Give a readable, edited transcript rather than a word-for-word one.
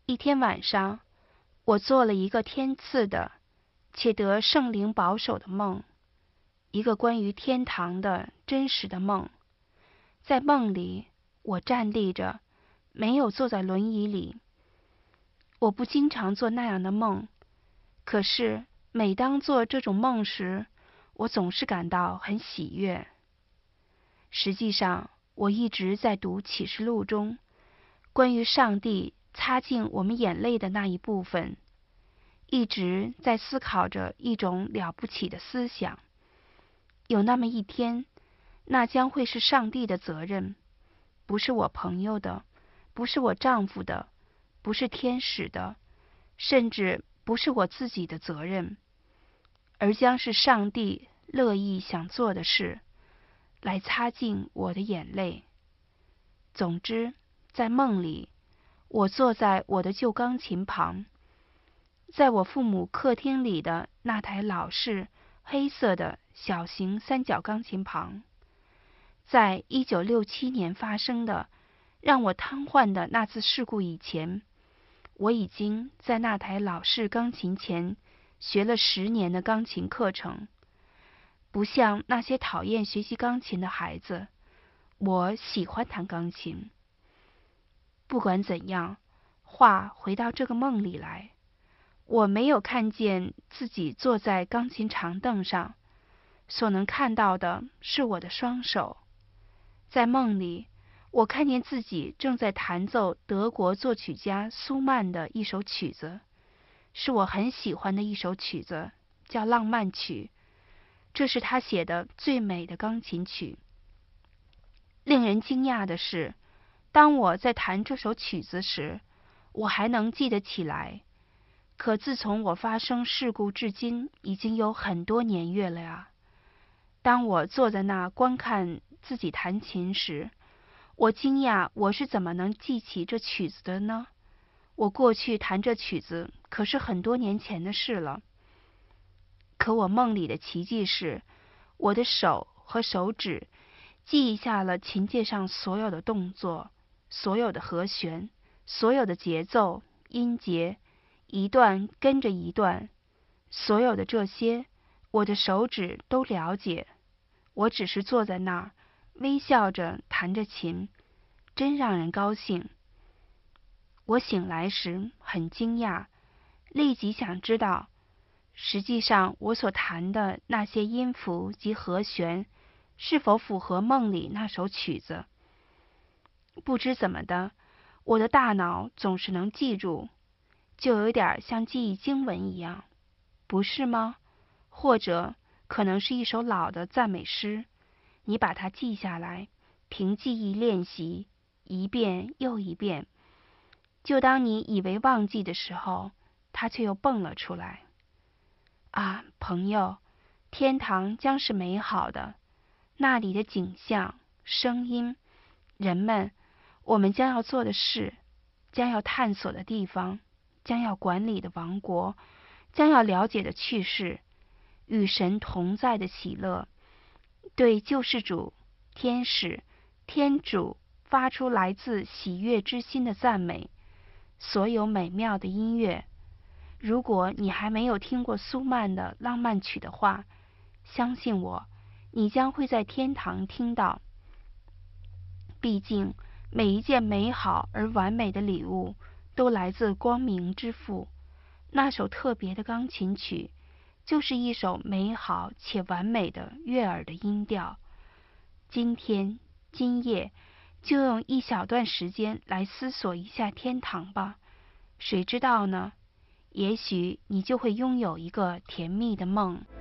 一天晚上，我做了一个天赐的，且得圣灵保守的梦，一个关于天堂的真实的梦。在梦里，我站立着，没有坐在轮椅里。我不经常做那样的梦，可是每当做这种梦时，我总是感到很喜悦。实际上，我一直在读启示录中关于上帝擦净我们眼泪的那一部分，一直在思考着一种了不起的思想。有那么一天，那将会是上帝的责任，不是我朋友的，不是我丈夫的，不是天使的，甚至不是我自己的责任，而将是上帝乐意想做的事，来擦净我的眼泪。总之，在梦里，我坐在我的旧钢琴旁，在我父母客厅里的那台老式黑色的小型三角钢琴旁。在1967年发生的让我瘫痪的那次事故以前，我已经在那台老式钢琴前学了10年的钢琴课程。不像那些讨厌学习钢琴的孩子，我喜欢弹钢琴。不管怎样，话回到这个梦里来，我没有看见自己坐在钢琴长凳上，所能看到的是我的双手。在梦里，我看见自己正在弹奏德国作曲家苏曼的一首曲子，是我很喜欢的一首曲子，叫《浪漫曲》。这是他写的最美的钢琴曲。令人惊讶的是，当我在弹这首曲子时，我还能记得起来。可自从我发生事故至今，已经有很多年月了呀。当我坐在那观看自己弹琴时，我惊讶我是怎么能记起这曲子的呢？我过去弹这曲子可是很多年前的事了。可我梦里的奇迹是，我的手和手指记下了琴键上所有的动作，所有的和弦，所有的节奏、音节，一段跟着一段。所有的这些，我的手指都了解。我只是坐在那儿，微笑着弹着琴，真让人高兴。我醒来时很惊讶，立即想知道，实际上我所弹的那些音符及和弦，是否符合梦里那首曲子。不知怎么的，我的大脑总是能记住，就有点像记忆经文一样，不是吗？或者可能是一首老的赞美诗，你把它记下来，凭记忆练习，一遍又一遍，就当你以为忘记的时候，它却又蹦了出来。啊，朋友，天堂将是美好的，那里的景象、声音、人们，我们将要做的事，将要探索的地方，将要管理的王国，将要了解的趣事，与神同在的喜乐，对救世主、天使、天主发出来自喜悦之心的赞美，所有美妙的音乐。如果你还没有听过苏曼的浪漫曲的话，相信我，你将会在天堂听到。毕竟，每一件美好而完美的礼物都来自光明之父。那首特别的钢琴曲，就是一首美好且完美的悦耳的音调。今天、今夜，就用一小段时间来思索一下天堂吧。谁知道呢？也许你就会拥有一个甜蜜的梦。